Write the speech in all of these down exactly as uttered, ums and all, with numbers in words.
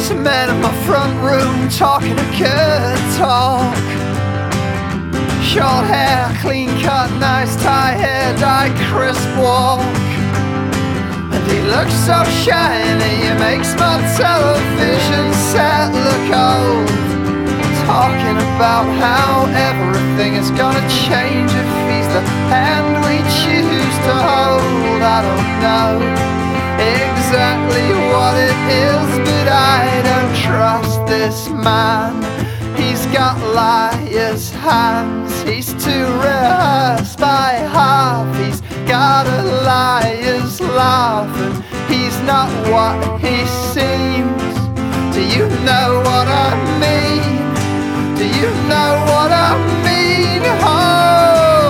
there's a man in my front room talking a good talk. Short hair, clean cut, nice tie, hair dye, crisp walk. And he looks so shiny, he makes my television set look old. Talking about how everything is gonna change if he's the hand we choose to hold. I don't know exactly what it is, but I don't trust this man. He's got liar's hands, he's too rehearsed by half. He's got a liar's laugh, and he's not what he seems. Do you know what I mean? Do you know what I mean? Oh,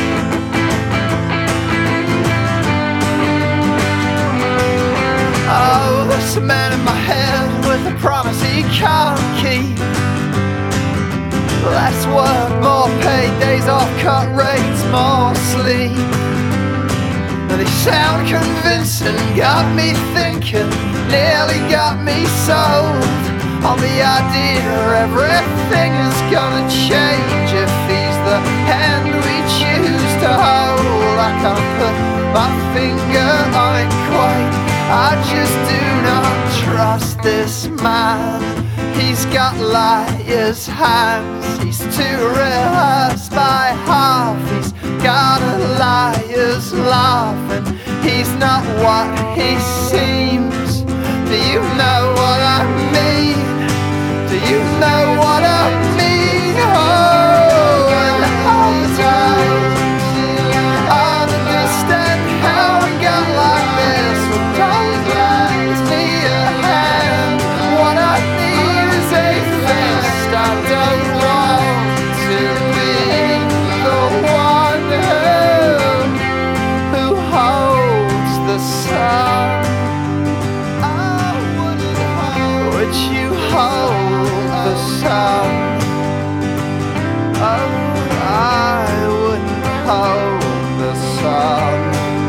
oh, there's a man in my head with a promise he can't keep. Less work, more paid, days off, cut rates, more sleep. And they sound convincing, got me thinking, nearly got me sold on the idea everything is gonna change if he's the hand we choose to hold. I can't put my finger on it quite, I just do not trust this man. He's got liar's hands, he's too rehearsed by half. He's got a liar's laugh, and he's not what he seems. Do you know what I mean? Do you know what I mean? Oh, and all the time I understand how we got like this. Well, don't lend me a hand. What I need is a fist. I don't want to be the one who, who holds the sun. I wouldn't hold, would you hold the sun? Oh, I wouldn't hold the sun.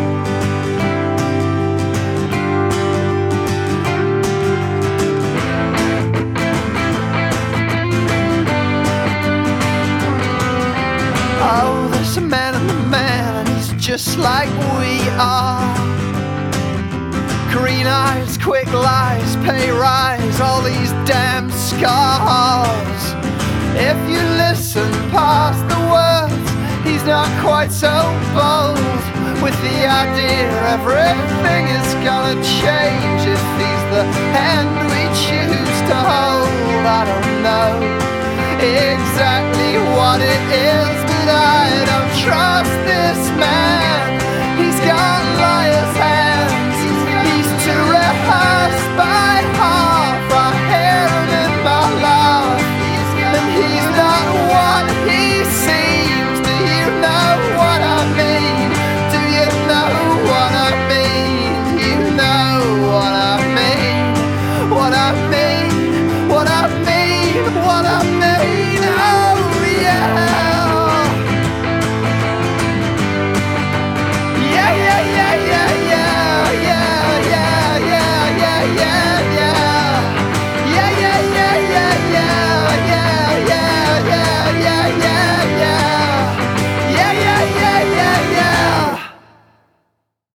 Oh, there's a man in the man, and he's just like we are. Green eyes, quick lies, pay rise, all these damn scars. If you listen past the words, he's not quite so bold with the idea everything is gonna change if he's the hand we choose to hold. I don't know exactly what it is,